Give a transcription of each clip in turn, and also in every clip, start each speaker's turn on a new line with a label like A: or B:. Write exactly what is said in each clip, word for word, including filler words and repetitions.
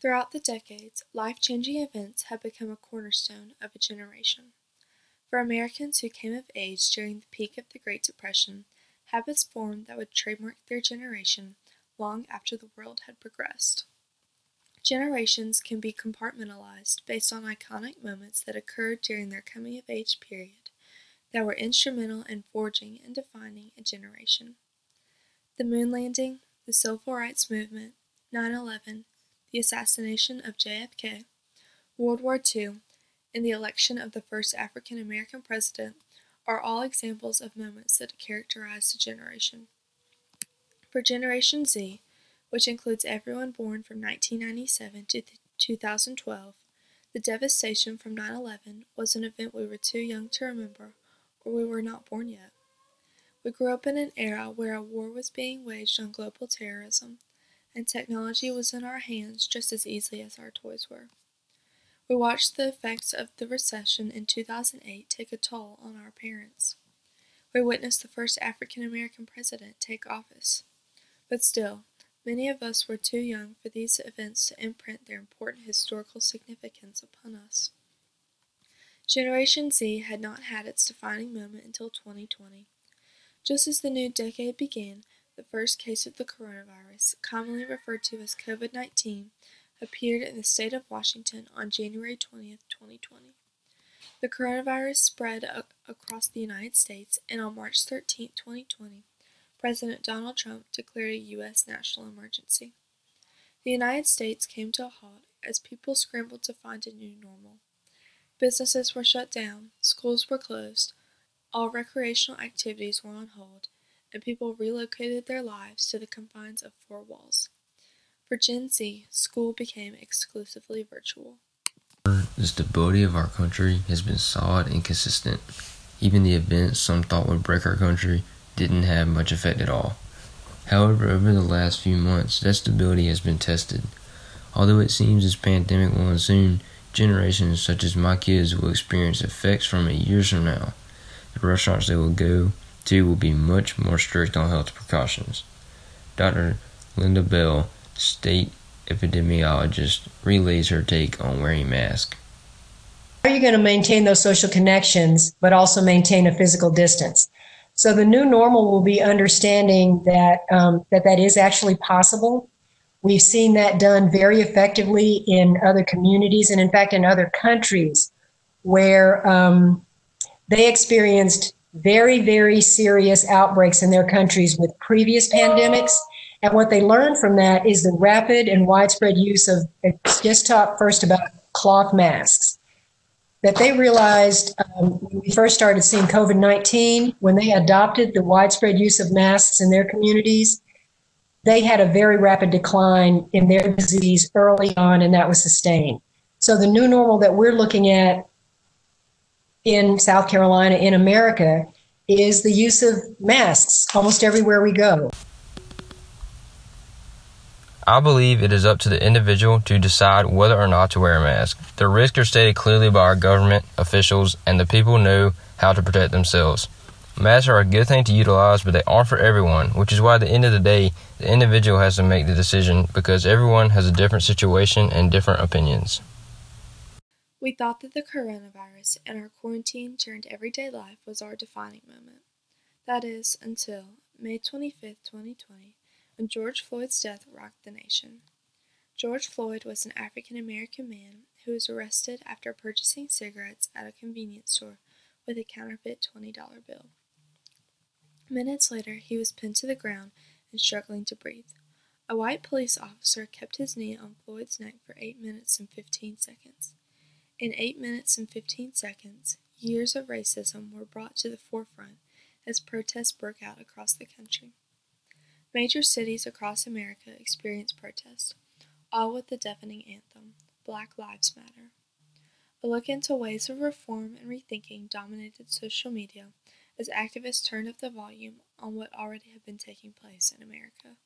A: Throughout the decades, life-changing events have become a cornerstone of a generation. For Americans who came of age during the peak of the Great Depression, habits formed that would trademark their generation long after the world had progressed. Generations can be compartmentalized based on iconic moments that occurred during their coming-of-age period that were instrumental in forging and defining a generation. The moon landing, the civil rights movement, nine eleven, the assassination of J F K, World War Two, and the election of the first African American president are all examples of moments that characterized a generation. For Generation Z, which includes everyone born from nineteen ninety-seven to two thousand twelve, the devastation from nine eleven was an event we were too young to remember, or we were not born yet. We grew up in an era where a war was being waged on global terrorism, and technology was in our hands just as easily as our toys were. We watched the effects of the recession in two thousand eight take a toll on our parents. We witnessed the first African American president take office. But still, many of us were too young for these events to imprint their important historical significance upon us. Generation Z had not had its defining moment until twenty twenty. Just as the new decade began, the first case of the coronavirus, commonly referred to as COVID nineteen, appeared in the state of Washington on January twentieth, twenty twenty. The coronavirus spread a- across the United States, and on March thirteenth, twenty twenty, President Donald Trump declared a U S national emergency. The United States came to a halt as people scrambled to find a new normal. Businesses were shut down, schools were closed, all recreational activities were on hold, and people relocated their lives to the confines of four walls. For Gen Z, school became exclusively virtual.
B: The stability of our country has been solid and consistent. Even the events some thought would break our country didn't have much effect at all. However, over the last few months, that stability has been tested. Although it seems this pandemic will end soon, generations such as my kids will experience effects from it years from now. The restaurants they will go to will be much more strict on health precautions. Doctor Linda Bell, state epidemiologist, relays her take on wearing masks.
C: How are you going to maintain those social connections, but also maintain a physical distance? So the new normal will be understanding that um, that that is actually possible. We've seen that done very effectively in other communities and, in fact, in other countries where um, they experienced very, very serious outbreaks in their countries with previous pandemics. And what they learned from that is the rapid and widespread use of, just talk first about cloth masks, that they realized um, when we first started seeing COVID nineteen, when they adopted the widespread use of masks in their communities, they had a very rapid decline in their disease early on, and that was sustained. So the new normal that we're looking at in South Carolina, in America, is the use of masks almost everywhere we go.
B: I believe it is up to the individual to decide whether or not to wear a mask. The risks are stated clearly by our government officials, and the people know how to protect themselves. Masks are a good thing to utilize, but they aren't for everyone, which is why at the end of the day, the individual has to make the decision because everyone has a different situation and different opinions.
A: We thought that the coronavirus and our quarantine turned everyday life was our defining moment. That is, until May twenty-fifth, twenty twenty, when George Floyd's death rocked the nation. George Floyd was an African American man who was arrested after purchasing cigarettes at a convenience store with a counterfeit twenty dollar bill. Minutes later, he was pinned to the ground and struggling to breathe. A white police officer kept his knee on Floyd's neck for eight minutes and fifteen seconds. In eight minutes and fifteen seconds, years of racism were brought to the forefront as protests broke out across the country. Major cities across America experienced protests, all with the deafening anthem, Black Lives Matter. A look into ways of reform and rethinking dominated social media as activists turned up the volume on what already had been taking place in America.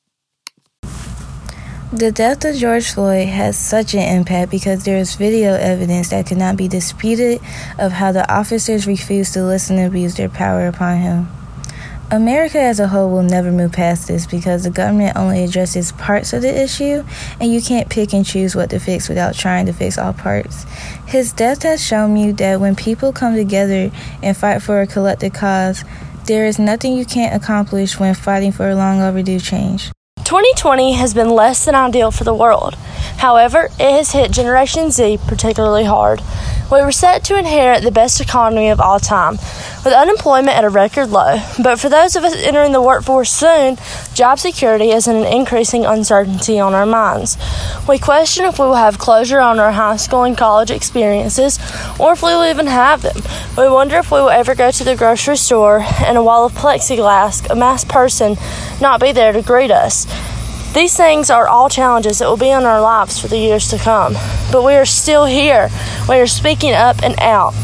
D: The death of George Floyd has such an impact because there is video evidence that cannot be disputed of how the officers refused to listen and abuse their power upon him. America as a whole will never move past this because the government only addresses parts of the issue, and you can't pick and choose what to fix without trying to fix all parts. His death has shown you that when people come together and fight for a collective cause, there is nothing you can't accomplish when fighting for a long overdue change.
E: twenty twenty has been less than ideal for the world. However, it has hit Generation Z particularly hard. We were set to inherit the best economy of all time, with unemployment at a record low. But for those of us entering the workforce soon, job security is an increasing uncertainty on our minds. We question if we will have closure on our high school and college experiences, or if we will even have them. We wonder if we will ever go to the grocery store and a wall of plexiglass, a masked person, not be there to greet us. These things are all challenges that will be in our lives for the years to come. But we are still here. We are speaking up and out.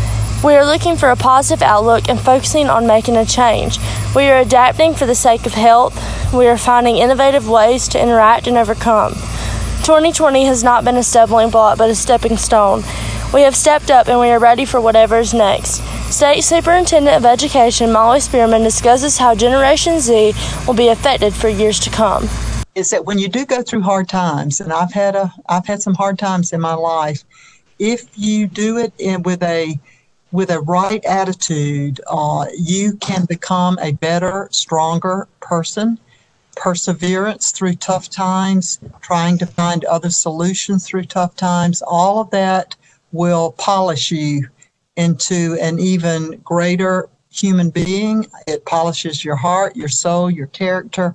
E: We are looking for a positive outlook and focusing on making a change. We are adapting for the sake of health. We are finding innovative ways to interact and overcome. twenty twenty has not been a stumbling block, but a stepping stone. We have stepped up and we are ready for whatever is next. State Superintendent of Education Molly Spearman discusses how Generation Z will be affected for years to come.
F: Is that when you do go through hard times, and I've had a I've had some hard times in my life, if you do it in, with a with a right attitude, uh, you can become a better, stronger person. Perseverance through tough times, trying to find other solutions through tough times, all of that will polish you into an even greater human being. It polishes your heart, your soul, your character.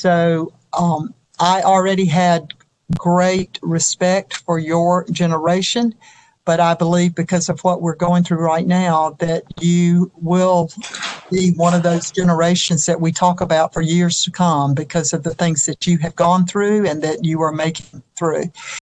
F: So um, I already had great respect for your generation, but I believe because of what we're going through right now that you will be one of those generations that we talk about for years to come because of the things that you have gone through and that you are making through.